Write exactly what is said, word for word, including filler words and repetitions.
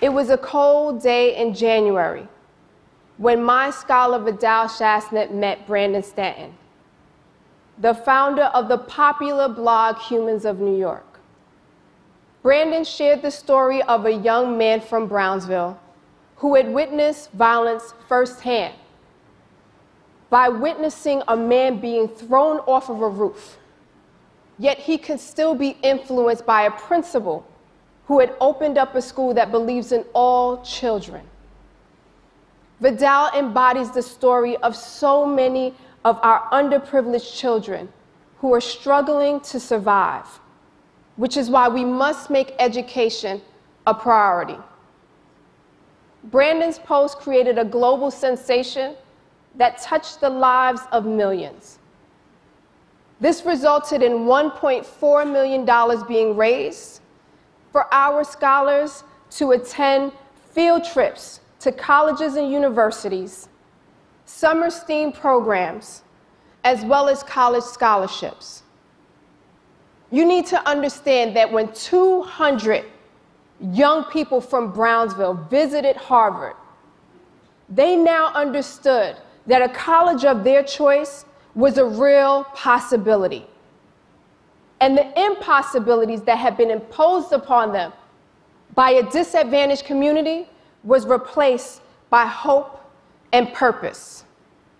It was a cold day in January when my scholar Vidal Chasnet met Brandon Stanton, the founder of the popular blog Humans of New York. Brandon shared the story of a young man from Brownsville who had witnessed violence firsthand by witnessing a man being thrown off of a roof. Yet he could still be influenced by a principal who had opened up a school that believes in all children. Vidal embodies the story of so many of our underprivileged children who are struggling to survive, which is why we must make education a priority. Brandon's post created a global sensation that touched the lives of millions. This resulted in one point four million dollars being raised for our scholars to attend field trips to colleges and universities, summer STEAM programs, as well as college scholarships. You need to understand that when two hundred young people from Brownsville visited Harvard, they now understood that a college of their choice was a real possibility. And the impossibilities that had been imposed upon them by a disadvantaged community was replaced by hope and purpose.